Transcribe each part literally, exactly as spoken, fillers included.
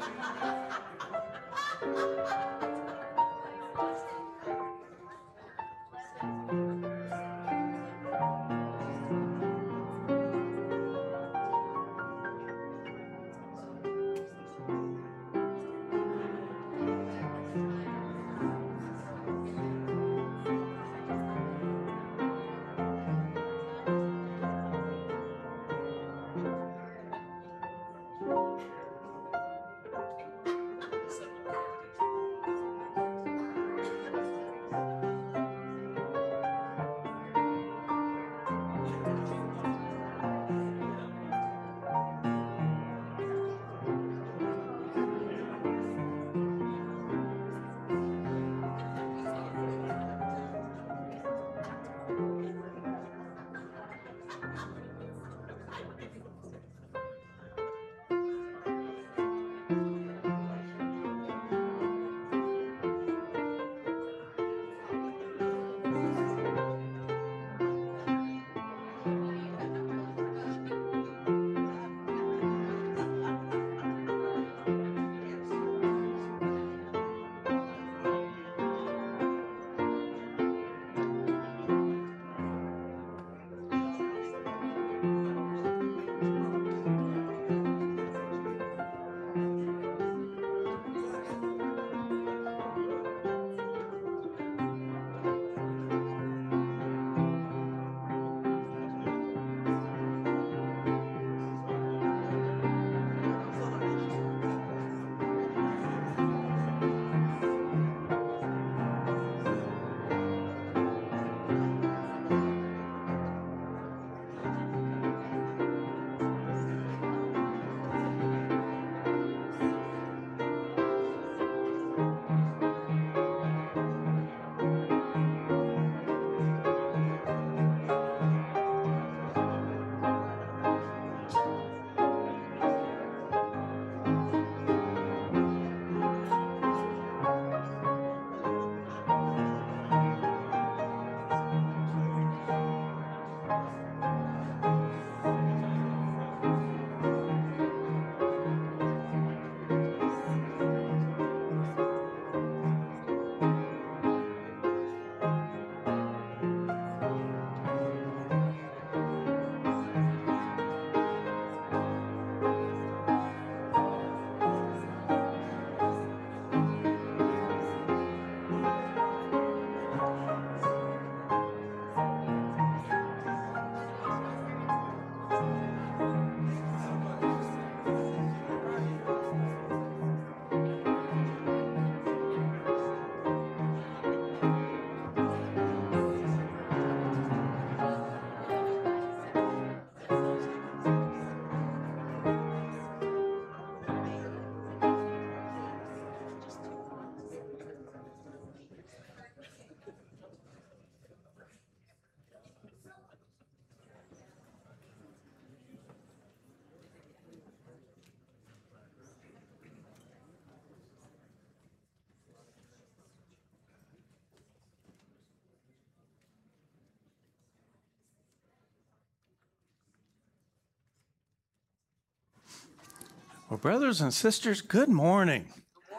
Well, brothers and sisters, good morning.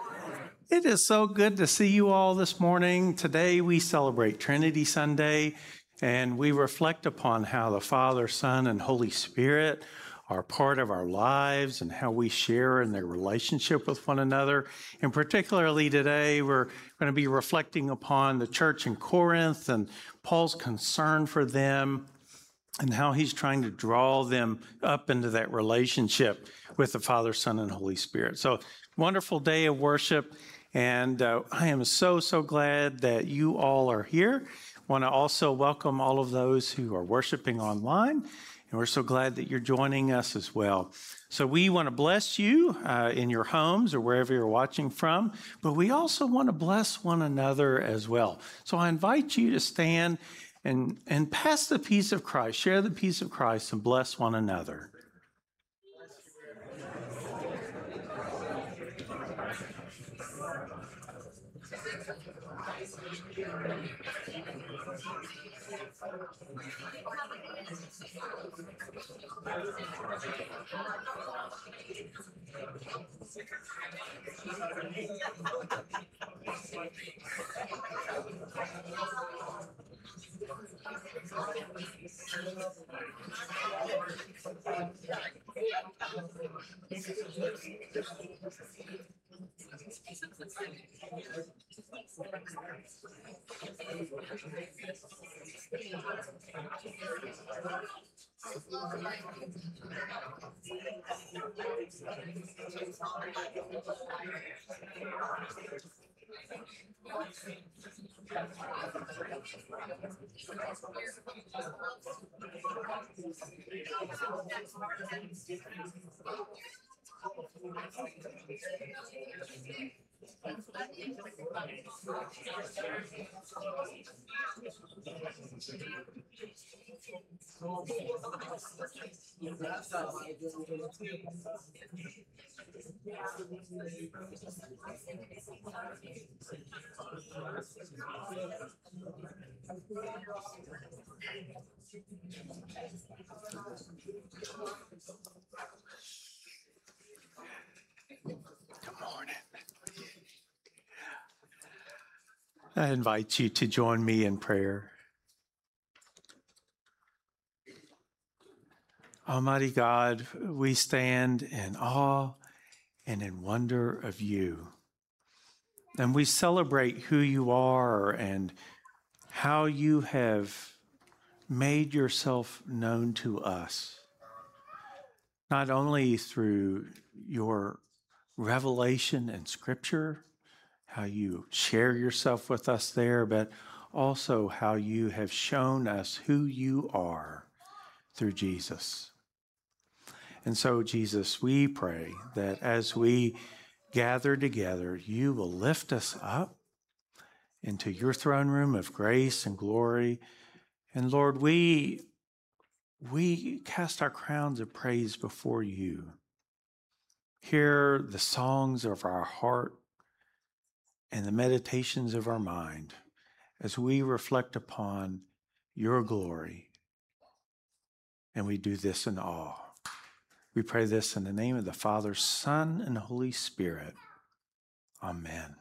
It is so good to see you all this morning. Today we celebrate Trinity Sunday, and we reflect upon how the Father, Son, and Holy Spirit are part of our lives and how we share in their relationship with one another. And particularly today, we're going to be reflecting upon the church in Corinth and Paul's concern for them, and how he's trying to draw them up into that relationship with the Father, Son, and Holy Spirit. So, wonderful day of worship, and uh, I am so, so glad that you all are here. I want to also welcome all of those who are worshiping online, and we're so glad that you're joining us as well. So we want to bless you uh, in your homes or wherever you're watching from, but we also want to bless one another as well. So I invite you to stand And, and pass the peace of Christ, share the peace of Christ, and bless one another. Good morning. I invite you to join me in prayer. Almighty God, we stand in awe and in wonder of you. And we celebrate who you are and how you have made yourself known to us, not only through your revelation in Scripture, how you share yourself with us there, but also how you have shown us who you are through Jesus. And so, Jesus, we pray that as we gather together, you will lift us up into your throne room of grace and glory. And Lord, we, we cast our crowns of praise before you. Hear the songs of our heart and the meditations of our mind as we reflect upon your glory. And we do this in awe. We pray this in the name of the Father, Son, and Holy Spirit. Amen.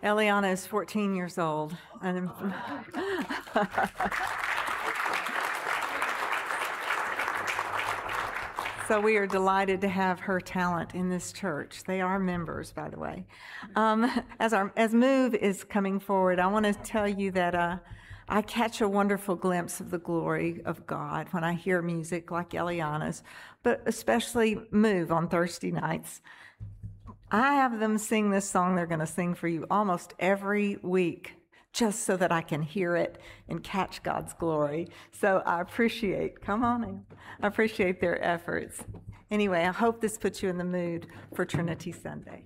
Eliana is fourteen years old. And so we are delighted to have her talent in this church. They are members, by the way. Um, as our as Move is coming forward, I want to tell you that uh, I catch a wonderful glimpse of the glory of God when I hear music like Eliana's, but especially Move on Thursday nights. I have them sing this song they're going to sing for you almost every week, just so that I can hear it and catch God's glory. So I appreciate, come on in, I appreciate their efforts. Anyway, I hope this puts you in the mood for Trinity Sunday.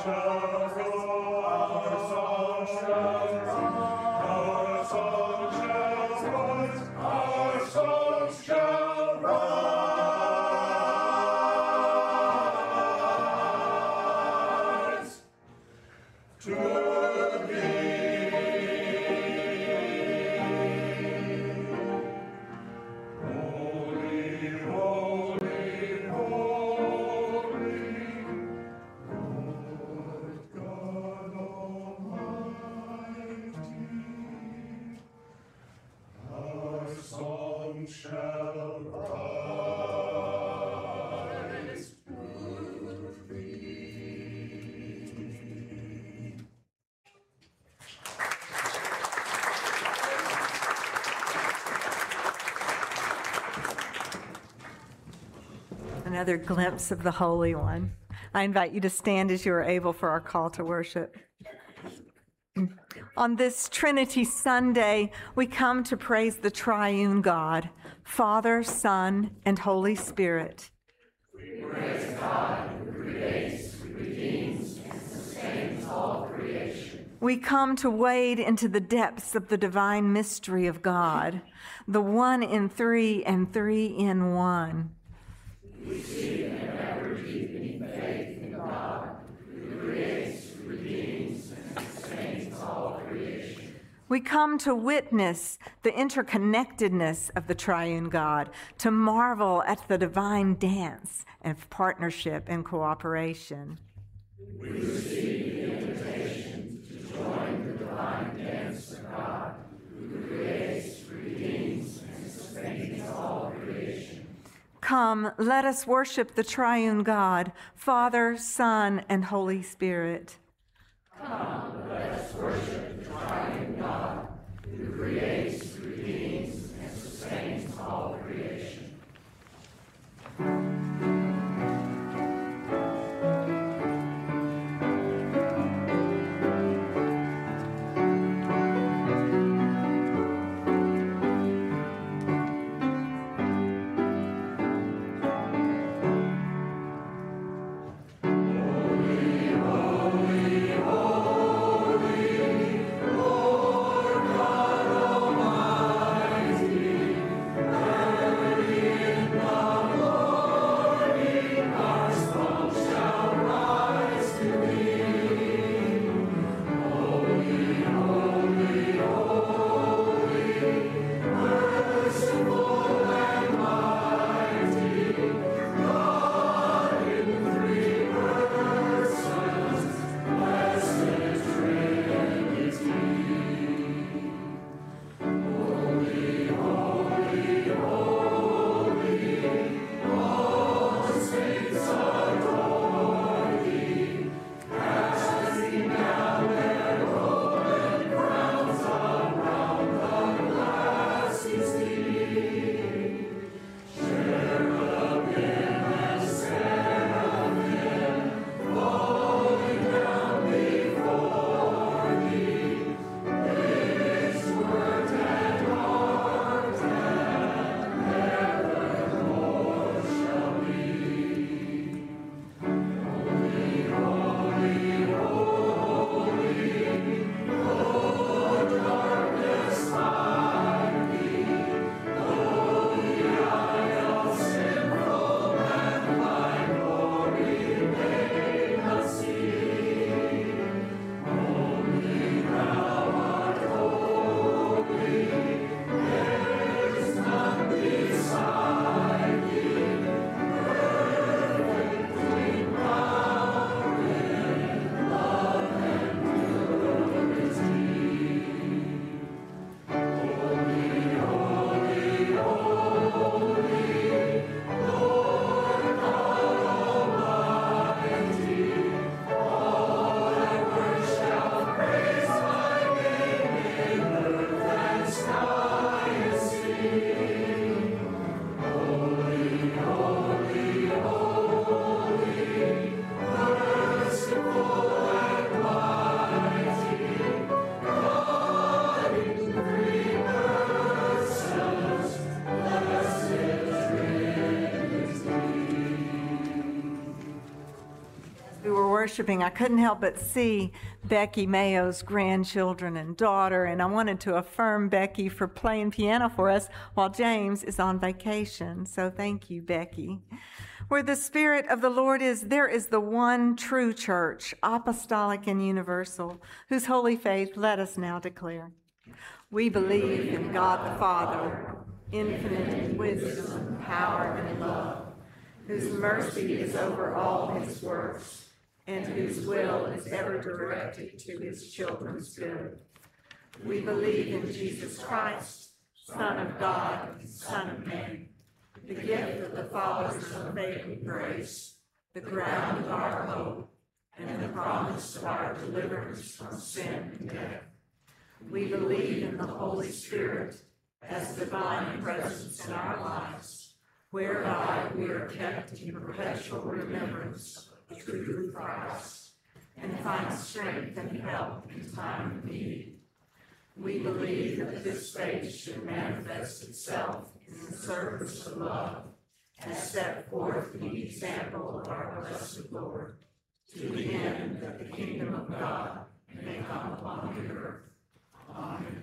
Another glimpse of the Holy One. I invite you to stand as you are able for our call to worship. On this Trinity Sunday, we come to praise the triune God, Father, Son, and Holy Spirit. We praise God who creates, redeems, and sustains all creation. We come to wade into the depths of the divine mystery of God, the one in three and three in one. We seek an ever-deepening faith in God, who creates, redeems, and sustains all creation. We come to witness the interconnectedness of the triune God, to marvel at the divine dance of partnership and cooperation. We receive the invitation to join the divine dance of God, who creates, redeems, and sustains all creation. Come, let us worship the triune God, Father, Son, and Holy Spirit. Come, let us worship the triune God, who creates, redeems, and sustains all creation. Almighty, early in the morning. worshiping, I couldn't help but see Becky Mayo's grandchildren and daughter, and I wanted to affirm Becky for playing piano for us while James is on vacation. So thank you, Becky. Where the Spirit of the Lord is, there is the one true church, apostolic and universal, whose holy faith let us now declare. We believe in God the Father, infinite in wisdom, power, and love, whose mercy is over all his works, and whose will is ever directed to his children's good. We believe in Jesus Christ, Son of God, Son of Man, the gift of the Father's unfailing grace, the ground of our hope, and the promise of our deliverance from sin and death. We believe in the Holy Spirit as divine presence in our lives, whereby we are kept in perpetual remembrance of the true Christ, and find strength and help in time of need. We believe that this faith should manifest itself in the service of love, as set forth in the example of our blessed Lord, to the end that the kingdom of God may come upon the earth. Amen.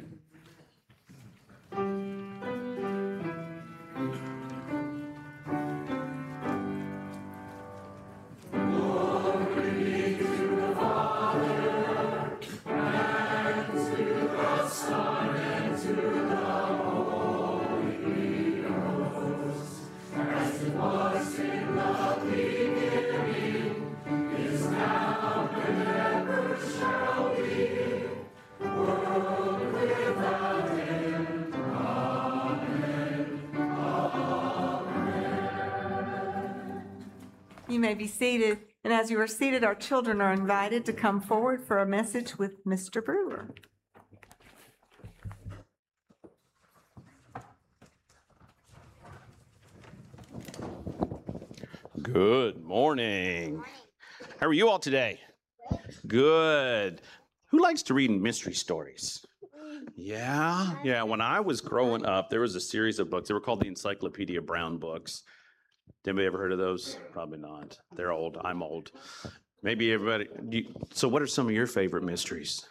You may be seated, and as you are seated, our children are invited to come forward for a message with Mister Brewer. Good morning. How are you all today? Good. Who likes to read mystery stories? Yeah, yeah. When I was growing up, there was a series of books. They were called the Encyclopedia Brown books. Anybody ever heard of those? Probably not. They're old. I'm old. Maybe everybody. You, so what are some of your favorite mysteries?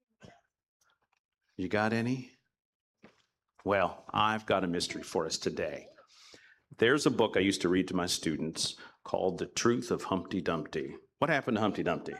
You got any? Well, I've got a mystery for us today. There's a book I used to read to my students called The Truth of Humpty Dumpty. What happened to Humpty Dumpty?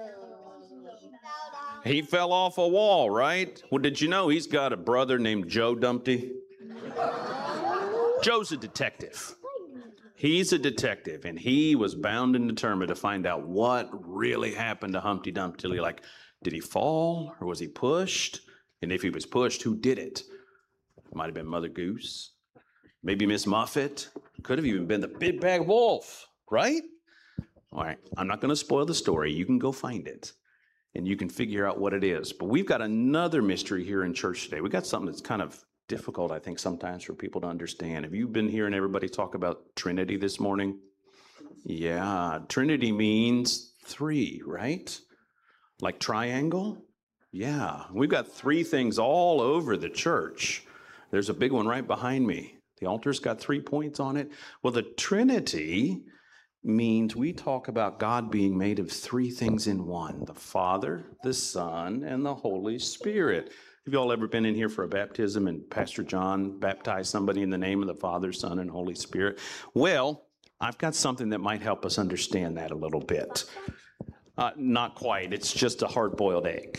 He fell off a wall, right? Well, did you know he's got a brother named Joe Dumpty? Joe's a detective. He's a detective, and he was bound and determined to find out what really happened to Humpty Dumpty. Like, did he fall, or was he pushed? And if he was pushed, who did it? It might have been Mother Goose. Maybe Miss Muffet. Could have even been the Big Bad Wolf, right? All right, I'm not going to spoil the story. You can go find it, and you can figure out what it is. But we've got another mystery here in church today. We've got something that's kind of difficult, I think, sometimes for people to understand. Have you been hearing everybody talk about Trinity this morning? Yeah, Trinity means three, right? Like triangle? Yeah, we've got three things all over the church. There's a big one right behind me. The altar's got three points on it. Well, the Trinity means we talk about God being made of three things in one: the Father, the Son, and the Holy Spirit. Have you all ever been in here for a baptism and Pastor John baptized somebody in the name of the Father, Son, and Holy Spirit? Well, I've got something that might help us understand that a little bit. Uh, not quite. It's just a hard-boiled egg.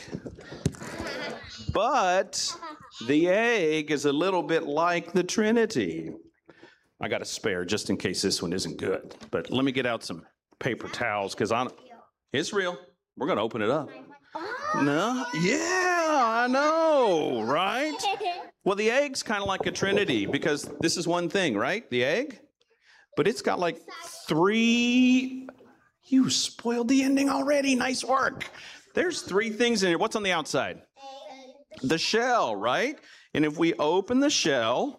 But the egg is a little bit like the Trinity. I got a spare just in case this one isn't good. But let me get out some paper towels because I it's real. We're going to open it up. No? Yeah, I know, right? Well, the egg's kind of like a Trinity because this is one thing, right? The egg? But it's got like three... You spoiled the ending already. Nice work. There's three things in here. What's on the outside? The shell, right? And if we open the shell...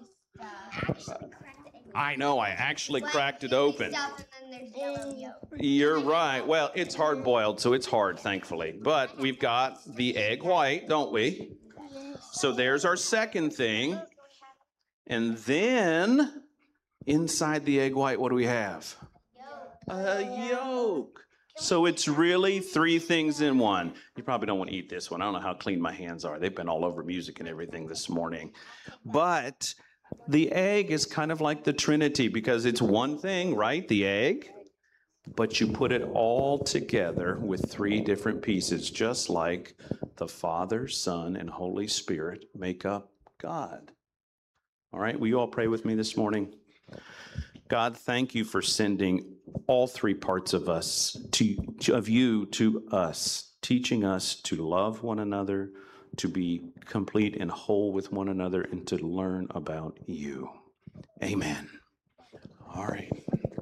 I know, I actually cracked it open. You're right. Well, it's hard-boiled, so it's hard, thankfully. But we've got the egg white, don't we? So there's our second thing. And then, inside the egg white, what do we have? A yolk. So it's really three things in one. You probably don't want to eat this one. I don't know how clean my hands are. They've been all over music and everything this morning. But the egg is kind of like the Trinity because it's one thing, right? The egg. But you put it all together with three different pieces, just like the Father, Son, and Holy Spirit make up God. All right, will you all pray with me this morning? God, thank you for sending all three parts of us, to, of you to us, teaching us to love one another, to be complete and whole with one another, and to learn about you. Amen. All right.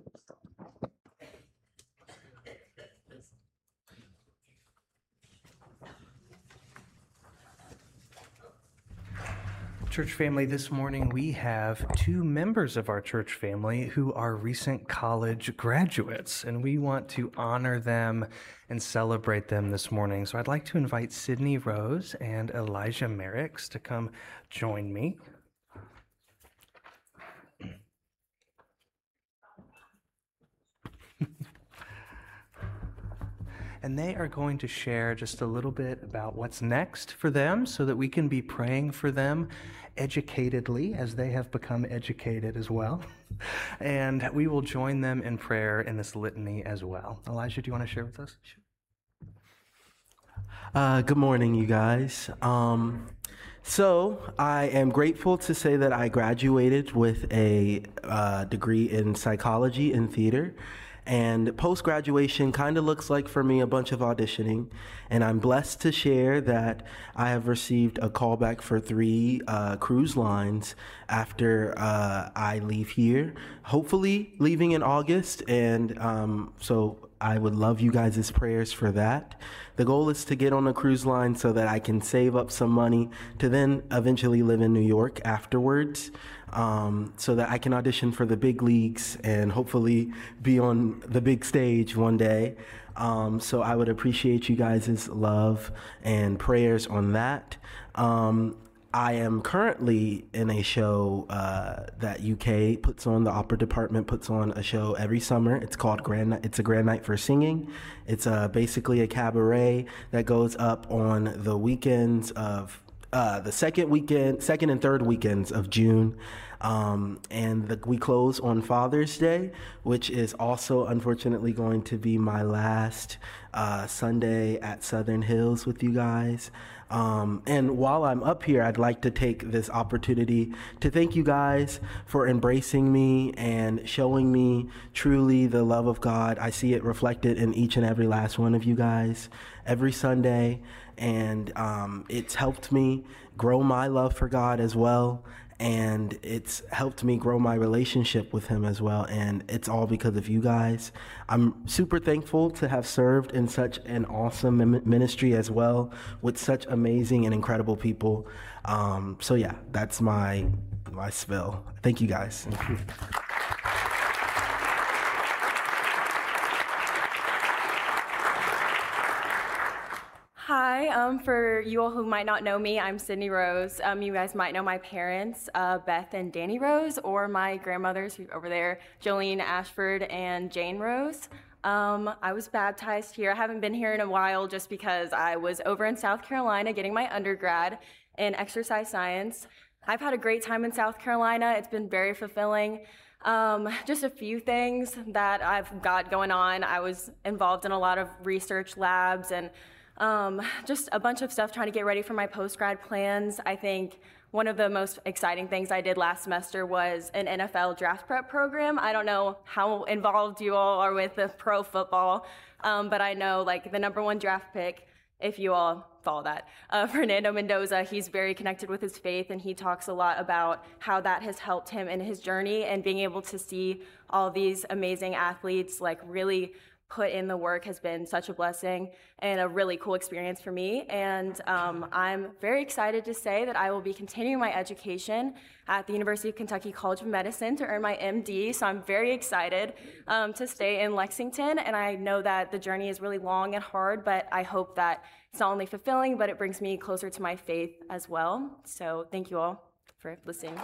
Church family, this morning we have two members of our church family who are recent college graduates, and we want to honor them and celebrate them this morning. So I'd like to invite Sydney Rose and Elijah Merricks to come join me. And they are going to share just a little bit about what's next for them so that we can be praying for them educatedly as they have become educated as well. And we will join them in prayer in this litany as well. Elijah, do you want to share with us? Uh, good morning, you guys. Um, so I am grateful to say that I graduated with a uh, degree in psychology and theater. And post-graduation kind of looks like for me a bunch of auditioning. And I'm blessed to share that I have received a callback for three uh, cruise lines after uh, I leave here, hopefully leaving in August. And um, so I would love you guys' prayers for that. The goal is to get on a cruise line so that I can save up some money to then eventually live in New York afterwards. Um, so that I can audition for the big leagues and hopefully be on the big stage one day. Um, so I would appreciate you guys' love and prayers on that. Um, I am currently in a show uh, that U K puts on, the opera department puts on a show every summer. It's called Grand Night. It's a Grand Night for Singing. It's uh, basically a cabaret that goes up on the weekends of Uh, the second weekend, second and third weekends of June, um, and the, we close on Father's Day, which is also unfortunately going to be my last uh, Sunday at Southern Hills with you guys. Um, and while I'm up here, I'd like to take this opportunity to thank you guys for embracing me and showing me truly the love of God. I see it reflected in each and every last one of you guys every Sunday. And um, it's helped me grow my love for God as well. And it's helped me grow my relationship with him as well. And it's all because of you guys. I'm super thankful to have served in such an awesome ministry as well with such amazing and incredible people. Um, so yeah, that's my, my spill. Thank you guys. Thank you. Hi, um, for you all who might not know me, I'm Sydney Rose. Um, you guys might know my parents, uh, Beth and Danny Rose, or my grandmothers who over there, Jolene Ashford and Jane Rose. Um, I was baptized here. I haven't been here in a while just because I was over in South Carolina getting my undergrad in exercise science. I've had a great time in South Carolina. It's been very fulfilling. Um, just a few things that I've got going on. I was involved in a lot of research labs and Um, just a bunch of stuff trying to get ready for my post-grad plans. I think one of the most exciting things I did last semester was an N F L draft prep program. I don't know how involved you all are with the pro football, um, but I know like the number one draft pick, if you all follow that, uh, Fernando Mendoza, he's very connected with his faith, and he talks a lot about how that has helped him in his journey, and being able to see all these amazing athletes like really put in the work has been such a blessing and a really cool experience for me. And um, I'm very excited to say that I will be continuing my education at the University of Kentucky College of Medicine to earn my M D. So I'm very excited um, to stay in Lexington. And I know that the journey is really long and hard, but I hope that it's not only fulfilling, but it brings me closer to my faith as well. So thank you all for listening.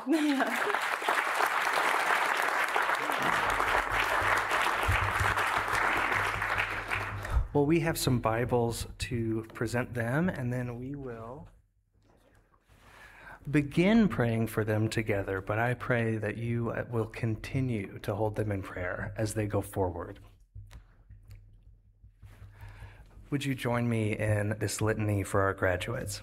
Well, we have some Bibles to present them, and then we will begin praying for them together, but I pray that you will continue to hold them in prayer as they go forward. Would you join me in this litany for our graduates?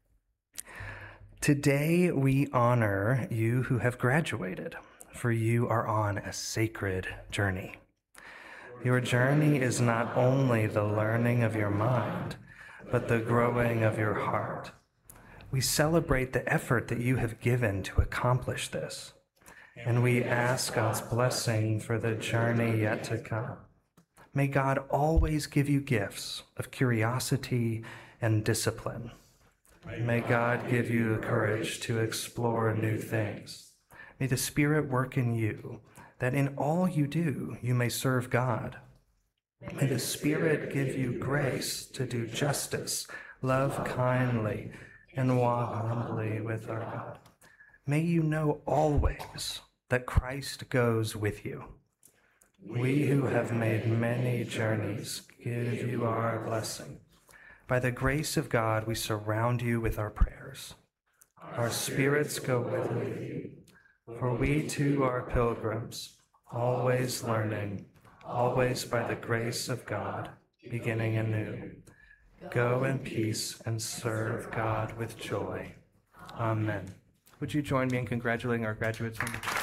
Today we honor you who have graduated, for you are on a sacred journey. Your journey is not only the learning of your mind, but the growing of your heart. We celebrate the effort that you have given to accomplish this, and we ask God's blessing for the journey yet to come. May God always give you gifts of curiosity and discipline. May God give you the courage to explore new things. May the Spirit work in you, that in all you do, you may serve God. May the Spirit give you grace to do justice, love kindly, and walk humbly with our God. May you know always that Christ goes with you. We who have made many journeys give you our blessing. By the grace of God, we surround you with our prayers. Our spirits go with you, for we too are pilgrims, always learning, always by the grace of God, beginning anew. Go in peace and serve God with joy. Amen. Would you join me in congratulating our graduates?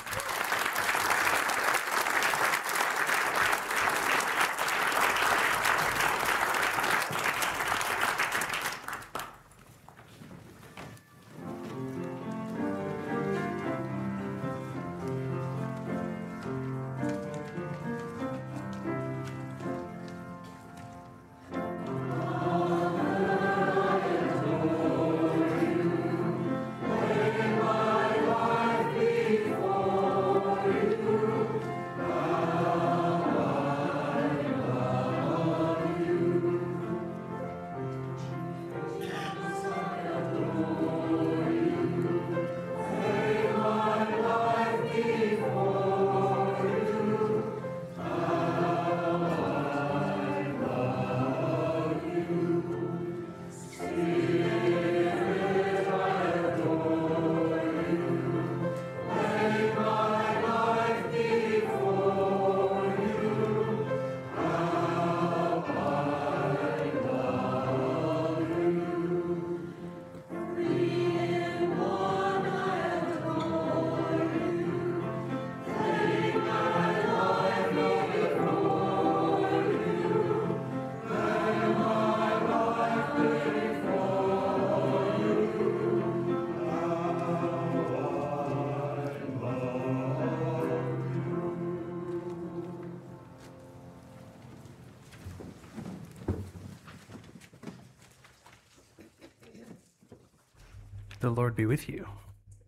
The Lord be with you.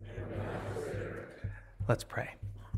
Let's pray.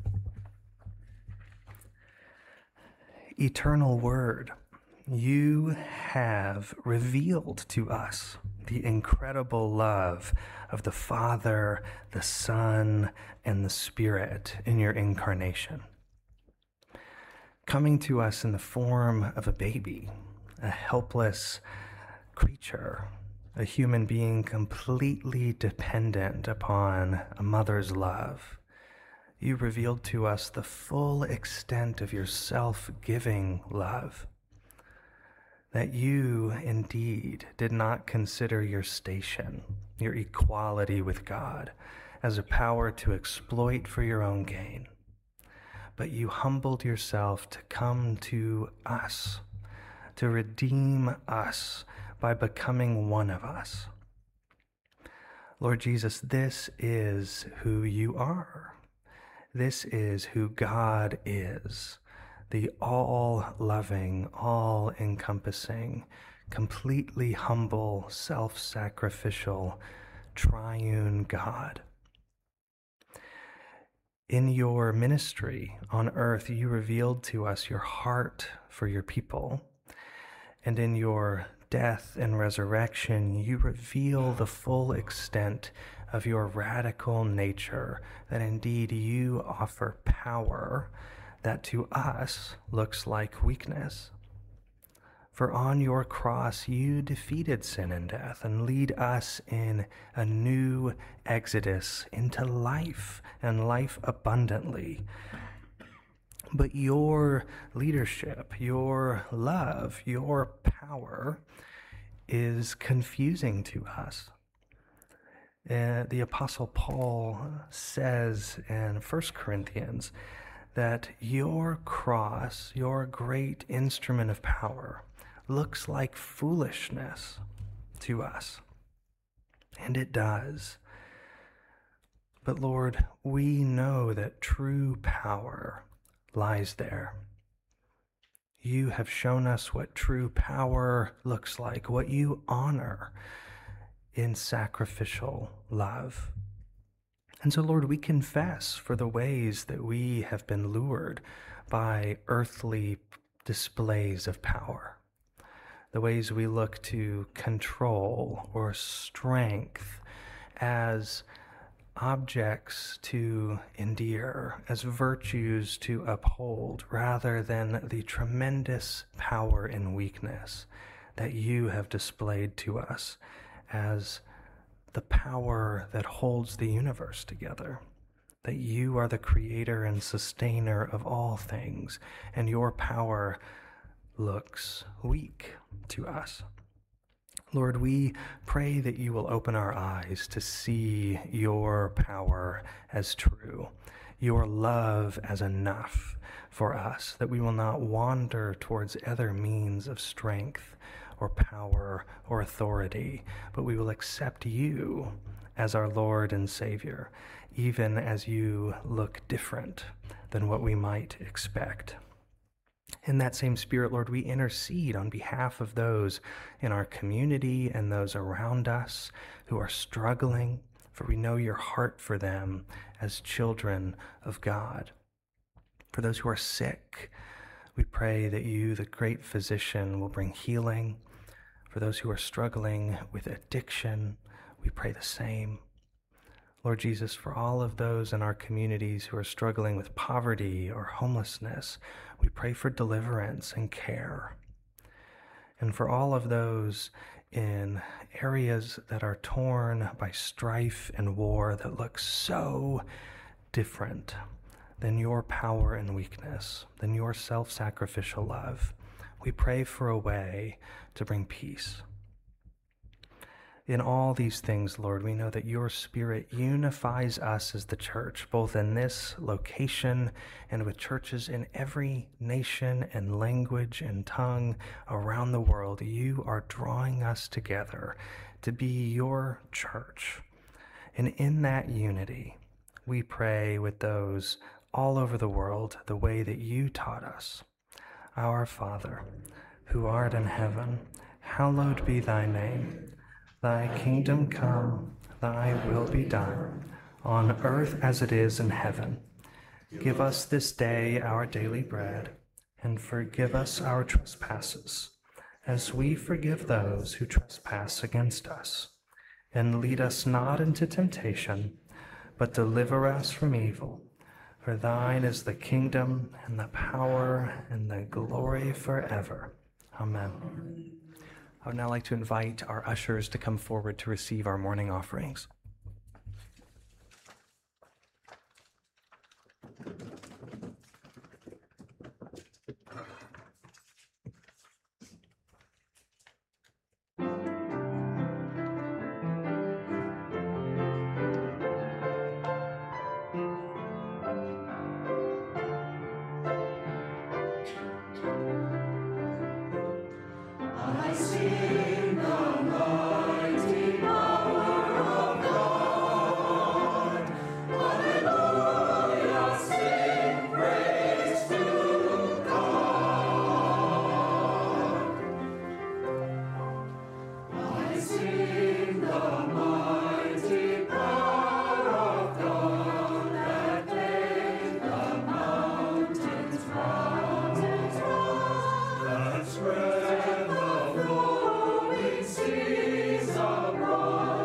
Eternal Word, you have revealed to us the incredible love of the Father, the Son, and the Spirit in your incarnation. Coming to us in the form of a baby, a helpless creature, a human being completely dependent upon a mother's love. You revealed to us the full extent of your self-giving love, that you indeed did not consider your station, your equality with God, as a power to exploit for your own gain, but you humbled yourself to come to us, to redeem us by becoming one of us. Lord Jesus, this is who you are. This is who God is, the all-loving, all-encompassing, completely humble, self-sacrificial, triune God. In your ministry on earth, you revealed to us your heart for your people, and in your death and resurrection, you reveal the full extent of your radical nature, that indeed you offer power that to us looks like weakness. For on your cross you defeated sin and death and lead us in a new exodus into life and life abundantly. But your leadership, your love, your power is confusing to us. Uh, the Apostle Paul says in First Corinthians that your cross, your great instrument of power, looks like foolishness to us. And it does. But Lord, we know that true power lies there. You have shown us what true power looks like, what you honor in sacrificial love. And so, Lord, we confess for the ways that we have been lured by earthly displays of power, the ways we look to control or strength as objects to endear, as virtues to uphold, rather than the tremendous power in weakness that you have displayed to us as the power that holds the universe together, that you are the creator and sustainer of all things, and your power looks weak to us. Lord, we pray that you will open our eyes to see your power as true, your love as enough for us, that we will not wander towards other means of strength or power or authority, but we will accept you as our Lord and Savior, even as you look different than what we might expect. In that same spirit, Lord, we intercede on behalf of those in our community and those around us who are struggling, for we know your heart for them as children of God. For those who are sick, we pray that you, the great physician, will bring healing. For those who are struggling with addiction, we pray the same. Lord Jesus, for all of those in our communities who are struggling with poverty or homelessness, we pray for deliverance and care. And for all of those in areas that are torn by strife and war that look so different than your power and weakness, than your self-sacrificial love, we pray for a way to bring peace. In all these things, Lord, we know that your Spirit unifies us as the church, both in this location and with churches in every nation and language and tongue around the world. You are drawing us together to be your church. And in that unity, we pray with those all over the world the way that you taught us. Our Father, who art in heaven, hallowed be thy name. Thy kingdom come, thy will be done, on earth as it is in heaven. Give us this day our daily bread, and forgive us our trespasses, as we forgive those who trespass against us. And lead us not into temptation, but deliver us from evil. For thine is the kingdom, and the power, and the glory forever. Amen. I would now like to invite our ushers to come forward to receive our morning offerings. I sing the mighty power of God. Hallelujah, sing praise to God. I sing the mighty power of God that made the mountains mountains rise, that spread seas abroad.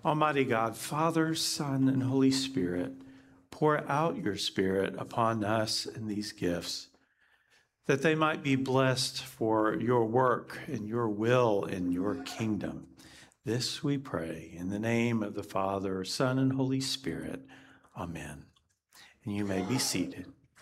Almighty God, Father, Son, and Holy Spirit, pour out your Spirit upon us in these gifts, that they might be blessed for your work and your will in your kingdom. This we pray in the name of the Father, Son, and Holy Spirit. Amen. And you may be seated.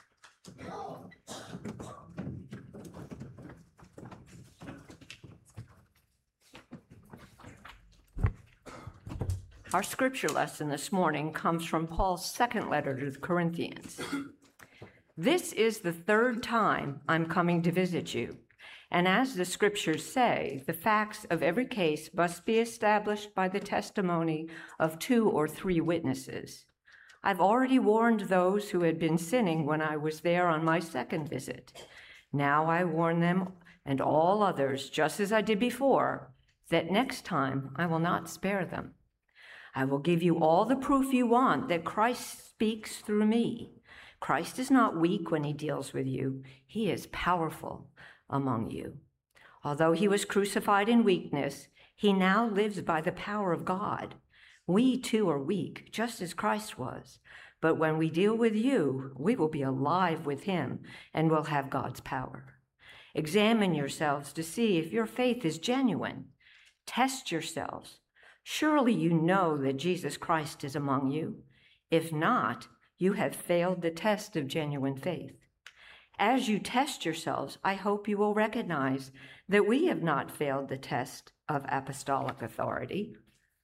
Our scripture lesson this morning comes from Paul's second letter to the Corinthians. This is the third time I'm coming to visit you, and as the scriptures say, the facts of every case must be established by the testimony of two or three witnesses. I've already warned those who had been sinning when I was there on my second visit. Now I warn them and all others, just as I did before, that next time I will not spare them. I will give you all the proof you want that Christ speaks through me. Christ is not weak when he deals with you. He is powerful among you. Although he was crucified in weakness, he now lives by the power of God. We too are weak, just as Christ was. But when we deal with you, we will be alive with him and will have God's power. Examine yourselves to see if your faith is genuine. Test yourselves. Surely you know that Jesus Christ is among you. If not, you have failed the test of genuine faith. As you test yourselves, I hope you will recognize that we have not failed the test of apostolic authority.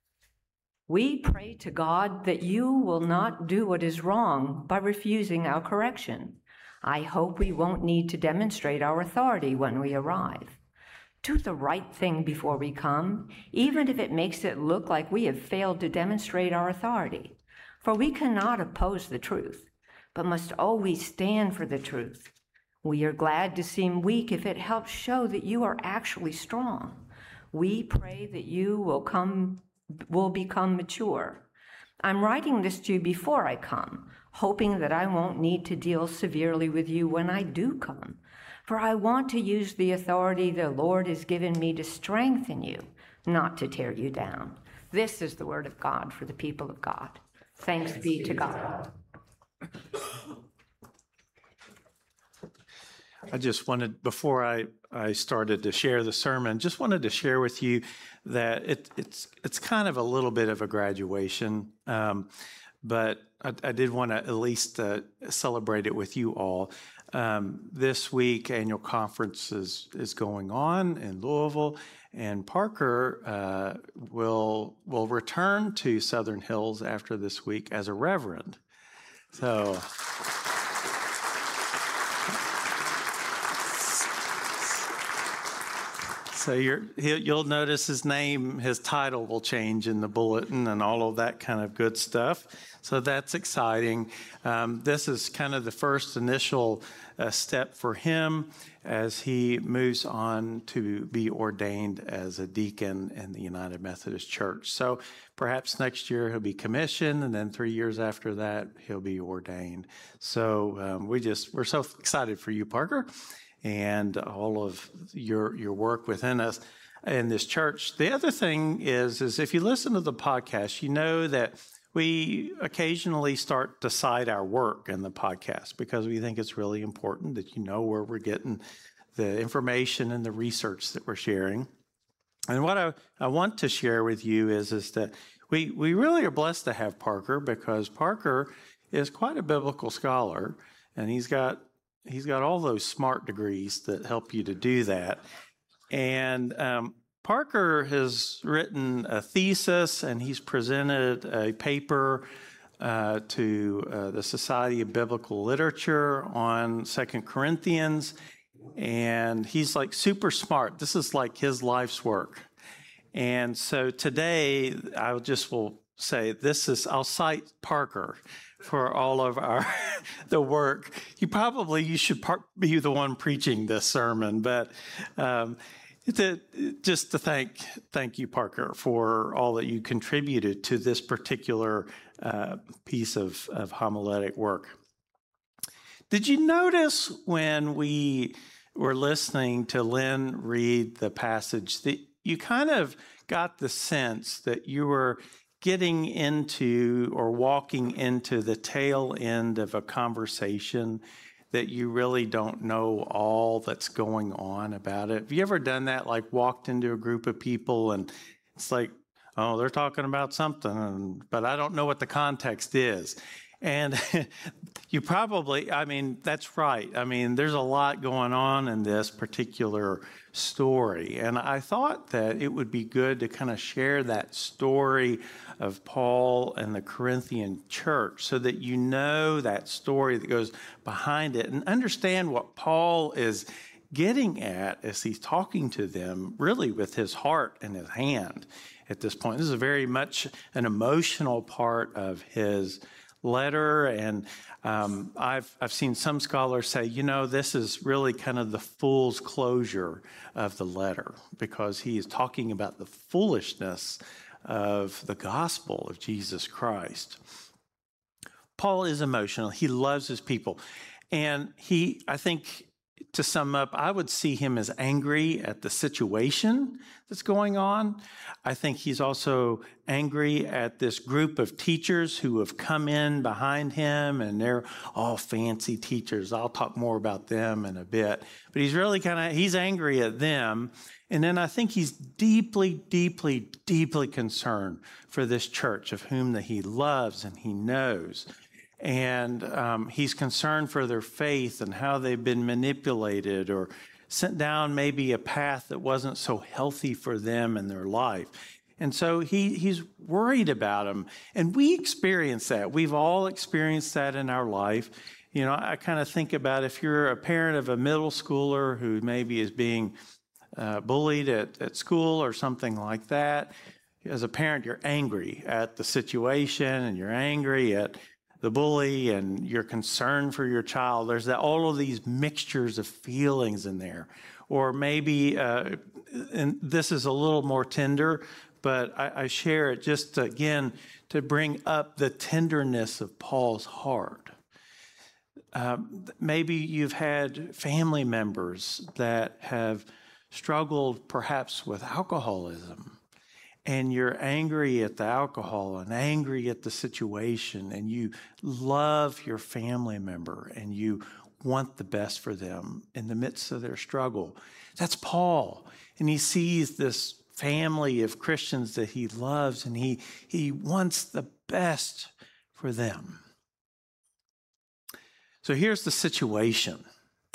We pray to God that you will not do what is wrong by refusing our correction. I hope we won't need to demonstrate our authority when we arrive. Do the right thing before we come, even if it makes it look like we have failed to demonstrate our authority. For we cannot oppose the truth, but must always stand for the truth. We are glad to seem weak if it helps show that you are actually strong. We pray that you will come, will become mature. I'm writing this to you before I come, hoping that I won't need to deal severely with you when I do come. For I want to use the authority the Lord has given me to strengthen you, not to tear you down. This is the word of God for the people of God. Thanks be to God. I just wanted, before I, I started to share the sermon, just wanted to share with you that it, it's it's kind of a little bit of a graduation, um, but I, I did want to at least uh, celebrate it with you all. Um, this week, annual conference is, is going on in Louisville, and Parker uh, will will return to Southern Hills after this week as a reverend. So, so you're, you'll notice his name, his title will change in the bulletin and all of that kind of good stuff. So that's exciting. Um, this is kind of the first initial uh, step for him as he moves on to be ordained as a deacon in the United Methodist Church. So perhaps next year he'll be commissioned, and then three years after that he'll be ordained. So um, we just we're so excited for you, Parker, and all of your your work within us in this church. The other thing is, is if you listen to the podcast, you know that we occasionally start to cite our work in the podcast because we think it's really important that you know where we're getting the information and the research that we're sharing. And what I, I want to share with you is, is that we, we really are blessed to have Parker, because Parker is quite a biblical scholar, and he's got he's got all those SMART degrees that help you to do that. And um, Parker has written a thesis, and he's presented a paper uh, to uh, the Society of Biblical Literature on Second Corinthians, and he's like super smart. This is like his life's work. And so today, I just will say this is, I'll cite Parker for all of our the work. You probably, you should par- be the one preaching this sermon, but um, To, just to thank thank you, Parker, for all that you contributed to this particular uh, piece of, of homiletic work. Did you notice when we were listening to Lynn read the passage that you kind of got the sense that you were getting into or walking into the tail end of a conversation that you really don't know all that's going on about it. Have you ever done that, like walked into a group of people and it's like, oh, they're talking about something, but I don't know what the context is. And you probably, I mean, that's right. I mean, there's a lot going on in this particular story. And I thought that it would be good to kind of share that story of Paul and the Corinthian church so that you know that story that goes behind it and understand what Paul is getting at as he's talking to them, really with his heart and his hand at this point. This is very much an emotional part of his letter, and um, I've I've seen some scholars say, you know, this is really kind of the fool's closure of the letter because he is talking about the foolishness of the gospel of Jesus Christ. Paul is emotional. He loves his people, and he, I think, to sum up, I would see him as angry at the situation that's going on. I think he's also angry at this group of teachers who have come in behind him, and they're all fancy teachers. I'll talk more about them in a bit. But he's really kind of, he's angry at them. And then I think he's deeply, deeply, deeply concerned for this church of whom that he loves and he knows. And um, he's concerned for their faith and how they've been manipulated or sent down maybe a path that wasn't so healthy for them in their life. And so he he's worried about them. And we experience that. We've all experienced that in our life. You know, I kind of think about if you're a parent of a middle schooler who maybe is being uh, bullied at, at school or something like that. As a parent, you're angry at the situation and you're angry at the bully and you're concerned for your child. There's that, all of these mixtures of feelings in there. Or maybe, uh, and this is a little more tender, but I, I share it just again to bring up the tenderness of Paul's heart. Um, maybe you've had family members that have struggled perhaps with alcoholism. And you're angry at the alcohol and angry at the situation, and you love your family member and you want the best for them in the midst of their struggle. That's Paul. And he sees this family of Christians that he loves, and he, he wants the best for them. So here's the situation.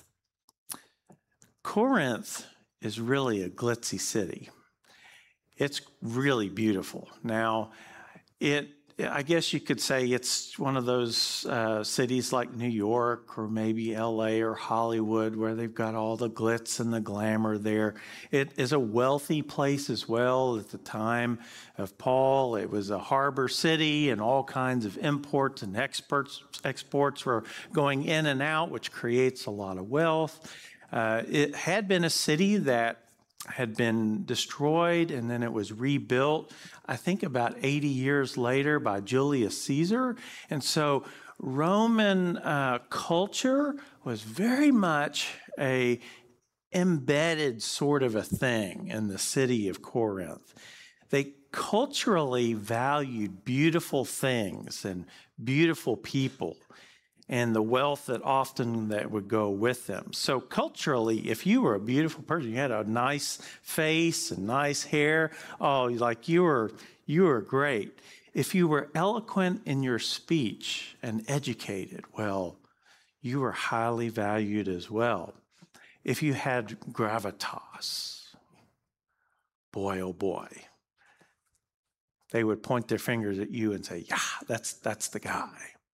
Corinth is really a glitzy city. It's really beautiful. Now, it I guess you could say it's one of those uh, cities like New York or maybe L A or Hollywood where they've got all the glitz and the glamour there. It is a wealthy place as well. At the time of Paul, it was a harbor city and all kinds of imports and exports, exports were going in and out, which creates a lot of wealth. Uh, it had been a city that had been destroyed and then it was rebuilt, I think about eighty years later by Julius Caesar. And so Roman uh, culture was very much a embedded sort of a thing in the city of Corinth. They culturally valued beautiful things and beautiful people and the wealth that often that would go with them. So culturally, if you were a beautiful person, you had a nice face and nice hair, oh, like you were, you were great. If you were eloquent in your speech and educated, well, you were highly valued as well. If you had gravitas, boy, oh boy, they would point their fingers at you and say, yeah, that's that's the guy.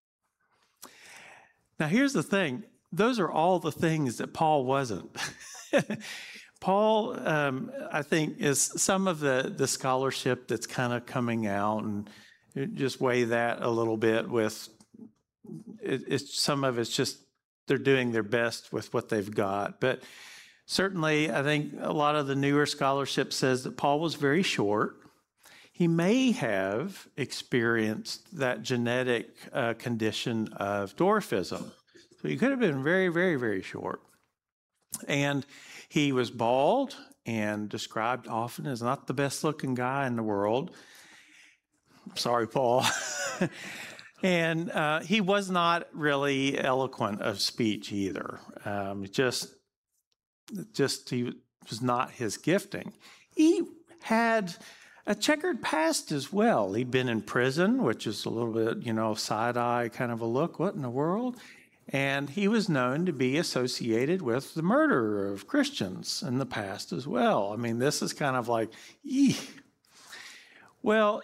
Now, here's the thing. Those are all the things that Paul wasn't. Paul, um, I think, is some of the, the scholarship that's kind of coming out, and just weigh that a little bit with, it, it's some of it's just they're doing their best with what they've got. But certainly, I think a lot of the newer scholarship says that Paul was very short. He may have experienced that genetic uh, condition of dwarfism. So he could have been very, very, very short. And he was bald and described often as not the best looking guy in the world. Sorry, Paul. And uh, he was not really eloquent of speech either. Um, just, just he was not his gifting. He had a checkered past as well. He'd been in prison, which is a little bit, you know, side-eye kind of a look. What in the world? And he was known to be associated with the murder of Christians in the past as well. I mean, this is kind of like, eeh. Well,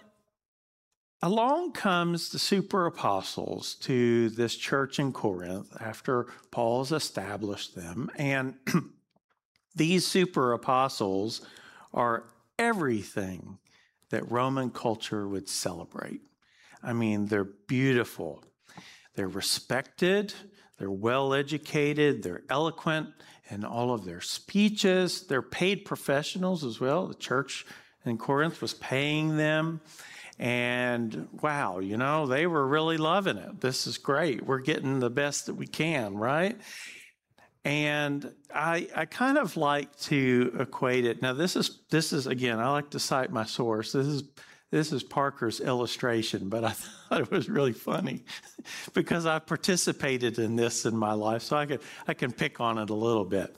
along comes the super apostles to this church in Corinth after Paul's established them. And these super apostles are everything that Roman culture would celebrate. I mean, they're beautiful. They're respected. They're well-educated. They're eloquent in all of their speeches. They're paid professionals as well. The church in Corinth was paying them. And wow, you know, they were really loving it. This is great. We're getting the best that we can, right? And I I kind of like to equate it. Now, this is this is again, I like to cite my source. This is this is Parker's illustration, but I thought it was really funny because I participated in this in my life, so I could I can pick on it a little bit.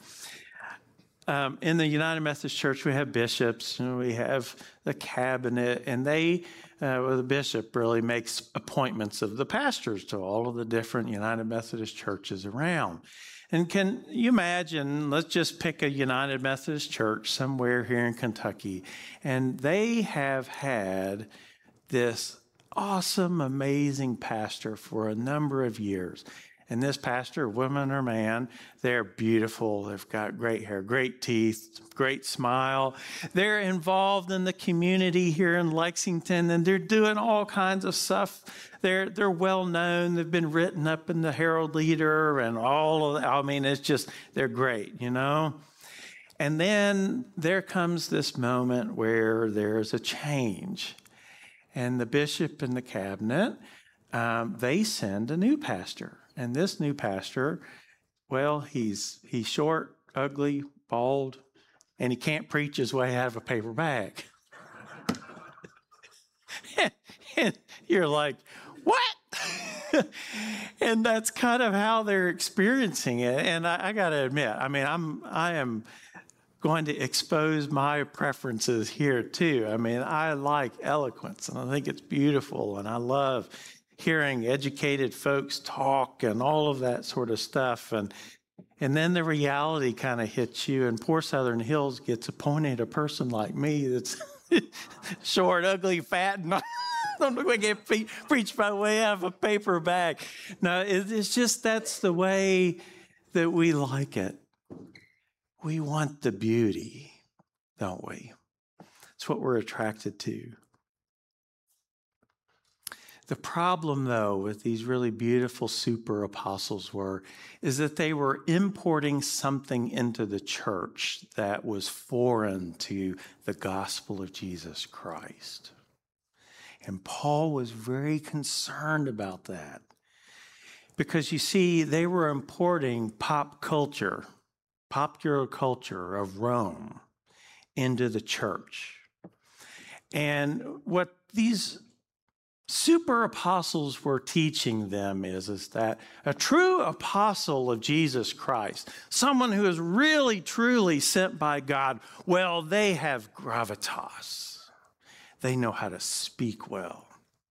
Um, in the United Methodist Church, we have bishops, and we have the cabinet, and they, uh, well, the bishop really makes appointments of the pastors to all of the different United Methodist churches around. And can you imagine, let's just pick a United Methodist church somewhere here in Kentucky, and they have had this awesome, amazing pastor for a number of years. And this pastor, woman or man, they're beautiful. They've got great hair, great teeth, great smile. They're involved in the community here in Lexington, and they're doing all kinds of stuff. They're they're well known. They've been written up in the Herald Leader and all of that. I mean, it's just, they're great, you know. And then there comes this moment where there's a change. And the bishop and the cabinet, um, they send a new pastor. And this new pastor, well, he's he's short, ugly, bald, and he can't preach his way out of a paper bag. And you're like, what? And that's kind of how they're experiencing it. And I, I got to admit, I mean, I'm I am going to expose my preferences here too. I mean, I like eloquence, and I think it's beautiful, and I love hearing educated folks talk and all of that sort of stuff. And and then the reality kind of hits you, and poor Southern Hills gets appointed a person like me that's short, ugly, fat, and I don't know if I get preached my way out of a paper bag. No, it's just that's the way that we like it. We want the beauty, don't we? It's what we're attracted to. The problem, though, with these really beautiful super apostles were, is that they were importing something into the church that was foreign to the gospel of Jesus Christ. And Paul was very concerned about that. Because you see, they were importing pop culture, popular culture of Rome into the church. And what these super apostles were teaching them is, is that a true apostle of Jesus Christ, someone who is really, truly sent by God, well, they have gravitas. They know how to speak well.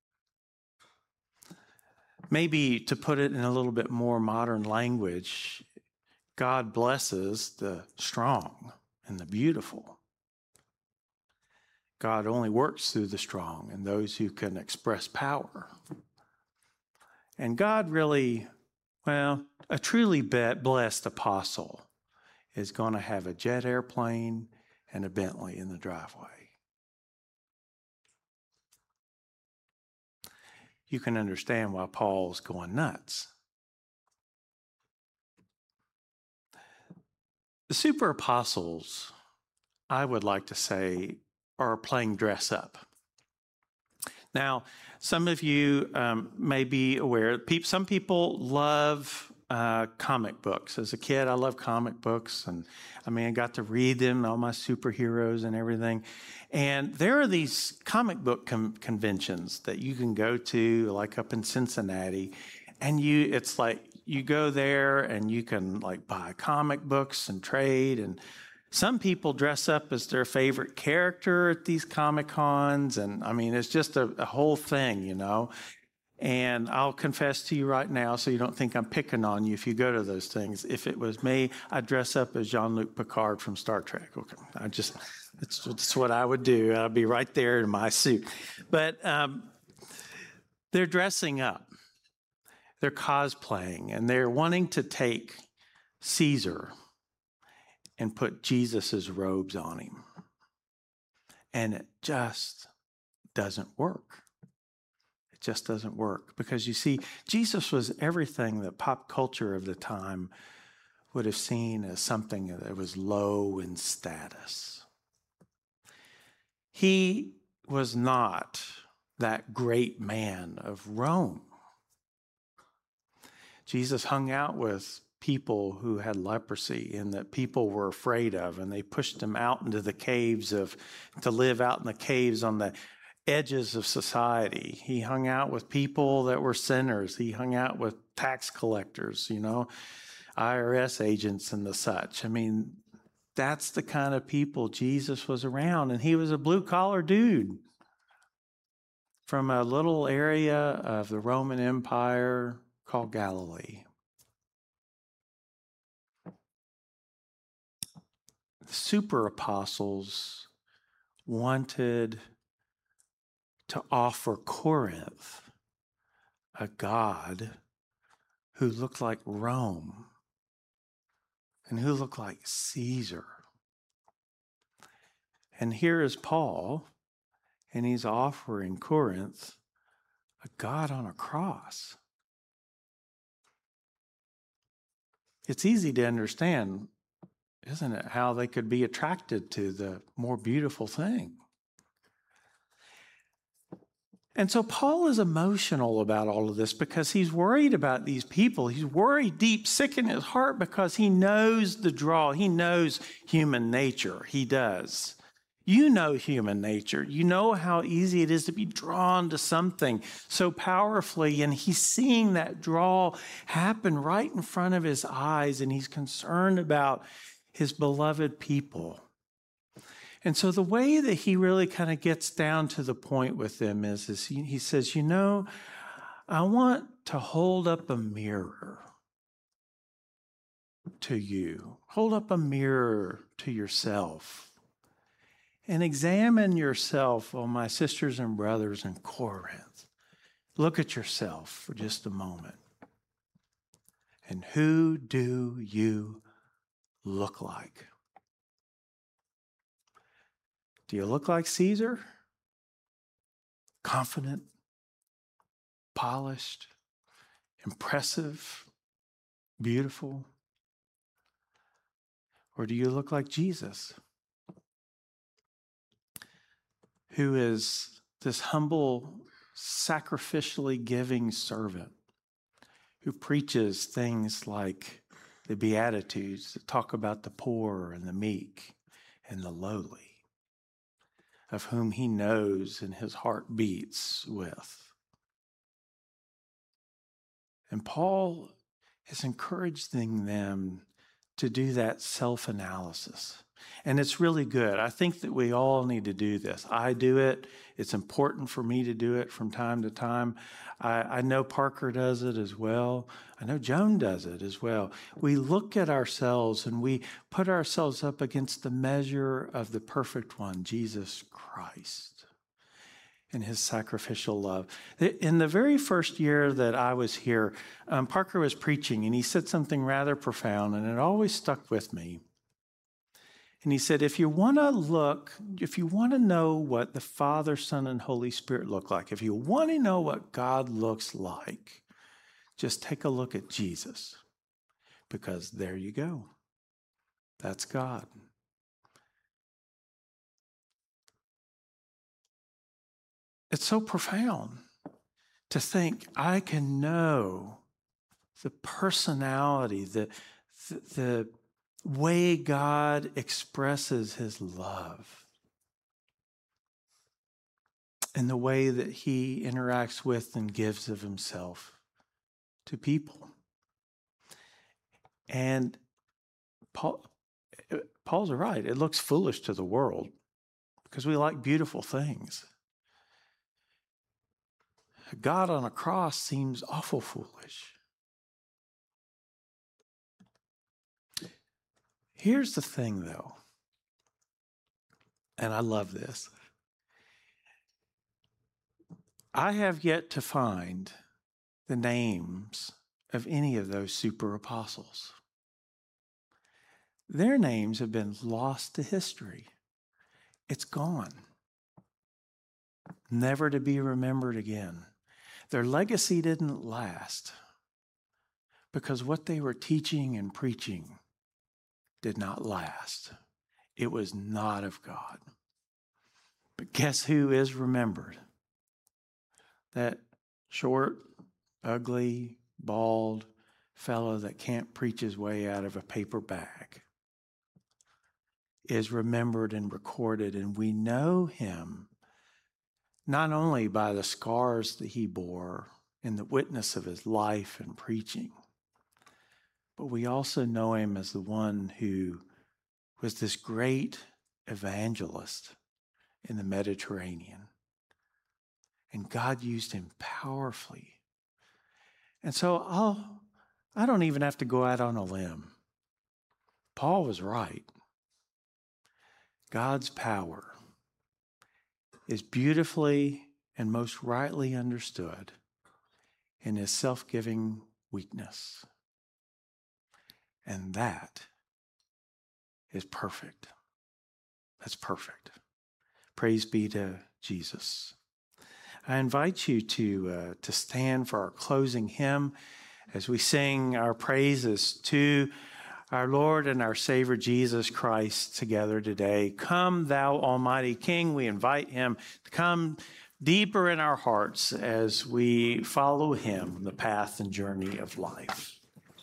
Maybe to put it in a little bit more modern language, God blesses the strong and the beautiful. God only works through the strong and those who can express power. And God really, well, a truly blessed apostle is going to have a jet airplane and a Bentley in the driveway. You can understand why Paul's going nuts. The super apostles, I would like to say, are playing dress up. Now, some of you um, may be aware, some people love uh, comic books. As a kid, I loved comic books. And I mean, I got to read them, all my superheroes and everything. And there are these comic book com- conventions that you can go to, like up in Cincinnati. And you, it's like you go there and you can like buy comic books and trade. And some people dress up as their favorite character at these Comic Cons. And I mean, it's just a, a whole thing, you know. And I'll confess to you right now, so you don't think I'm picking on you if you go to those things. If it was me, I'd dress up as Jean-Luc Picard from Star Trek. Okay, I just, that's, that's what I would do. I'd be right there in my suit. But um, they're dressing up. They're cosplaying, and they're wanting to take Caesar and put Jesus's robes on him. And it just doesn't work. It just doesn't work. Because you see, Jesus was everything that pop culture of the time would have seen as something that was low in status. He was not that great man of Rome. Jesus hung out with people who had leprosy and that people were afraid of, and they pushed him out into the caves of, to live out in the caves on the edges of society. He hung out with people that were sinners. He hung out with tax collectors, you know, I R S agents and the such. I mean, that's the kind of people Jesus was around, and he was a blue-collar dude from a little area of the Roman Empire called Galilee. The super apostles wanted to offer Corinth a God who looked like Rome and who looked like Caesar. And here is Paul, and he's offering Corinth a God on a cross. It's easy to understand, isn't it, how they could be attracted to the more beautiful thing. And so Paul is emotional about all of this because he's worried about these people. He's worried deep, sick in his heart, because he knows the draw. He knows human nature. He does. You know human nature. You know how easy it is to be drawn to something so powerfully. And he's seeing that draw happen right in front of his eyes, and he's concerned about his beloved people. And so the way that he really kind of gets down to the point with them is, is he, he says, you know, I want to hold up a mirror to you. Hold up a mirror to yourself and examine yourself, oh, my sisters and brothers in Corinth. Look at yourself for just a moment. And who do you look like? Do you look like Caesar? Confident, polished, impressive, beautiful? Or do you look like Jesus, who is this humble, sacrificially giving servant who preaches things like the Beatitudes that talk about the poor and the meek and the lowly, of whom he knows and his heart beats with? And Paul is encouraging them to do that self-analysis. And it's really good. I think that we all need to do this. I do it. It's important for me to do it from time to time. I, I know Parker does it as well. I know Joan does it as well. We look at ourselves and we put ourselves up against the measure of the perfect one, Jesus Christ, and his sacrificial love. In the very first year that I was here, um, Parker was preaching, and he said something rather profound, and it always stuck with me. And he said, if you want to look, if you want to know what the Father, Son, and Holy Spirit look like, if you want to know what God looks like, just take a look at Jesus, because there you go. That's God. It's so profound to think I can know the personality, the, the, the way God expresses his love, and the way that he interacts with and gives of himself to people. And Paul, Paul's right. It looks foolish to the world because we like beautiful things. God on a cross seems awful foolish. Here's the thing, though, and I love this. I have yet to find the names of any of those super apostles. Their names have been lost to history. It's gone, never to be remembered again. Their legacy didn't last because what they were teaching and preaching did not last. It was not of God. But guess who is remembered? That short, ugly, bald fellow that can't preach his way out of a paper bag is remembered and recorded, and we know him not only by the scars that he bore in the witness of his life and preaching, but we also know him as the one who was this great evangelist in the Mediterranean. And God used him powerfully. And so I'll, I don't even have to go out on a limb. Paul was right. God's power is beautifully and most rightly understood in his self-giving weakness. And that is perfect. That's perfect. Praise be to Jesus. I invite you to, uh, to stand for our closing hymn as we sing our praises to our Lord and our Savior Jesus Christ together today. Come, thou Almighty King. We invite him to come deeper in our hearts as we follow him on the path and journey of life.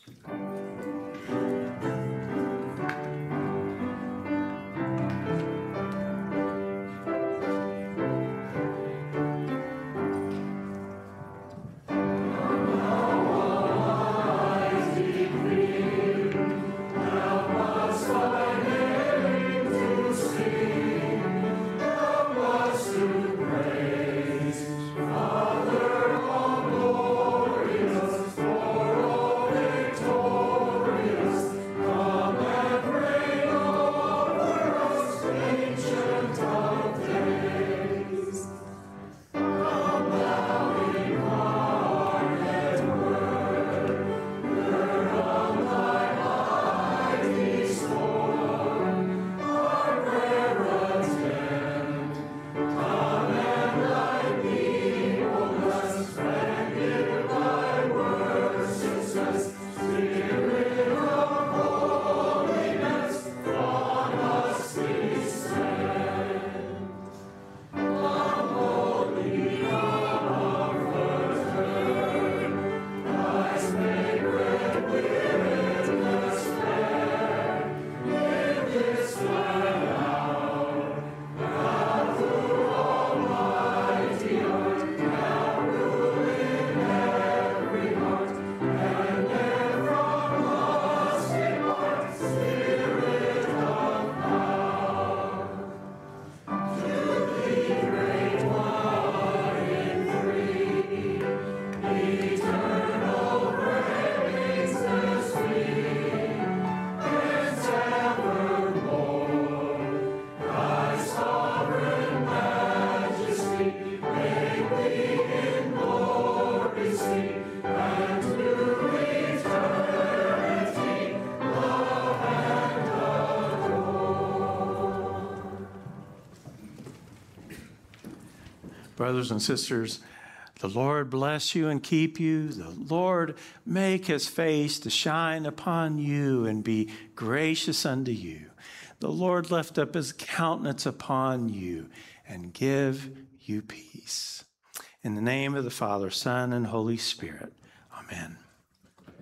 Brothers and sisters, the Lord bless you and keep you. The Lord make his face to shine upon you and be gracious unto you. The Lord lift up his countenance upon you and give you peace. In the name of the Father, Son, and Holy Spirit. Amen.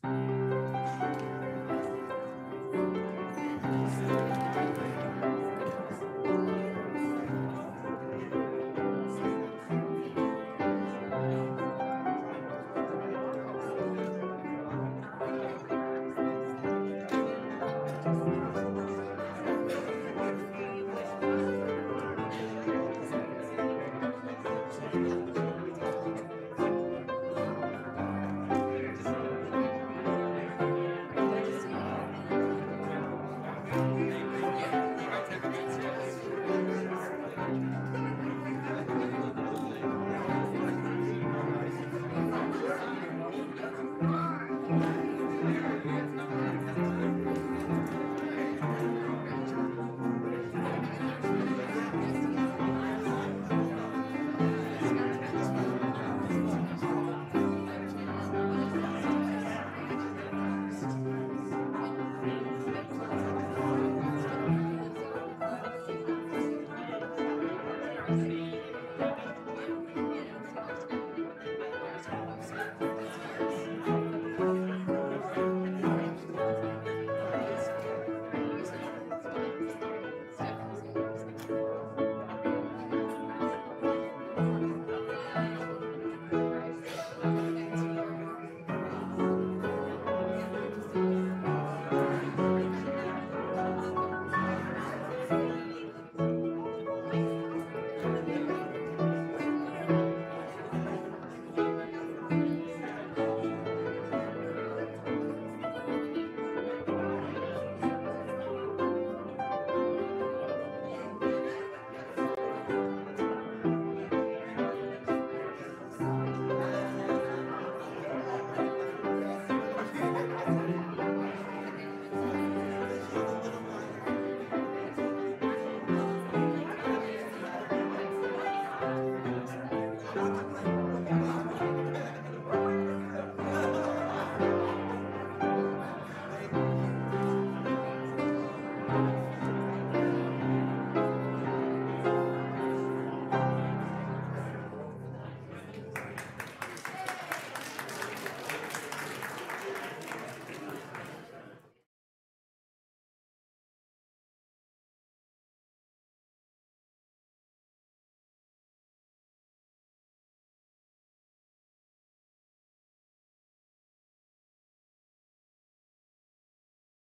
Amen.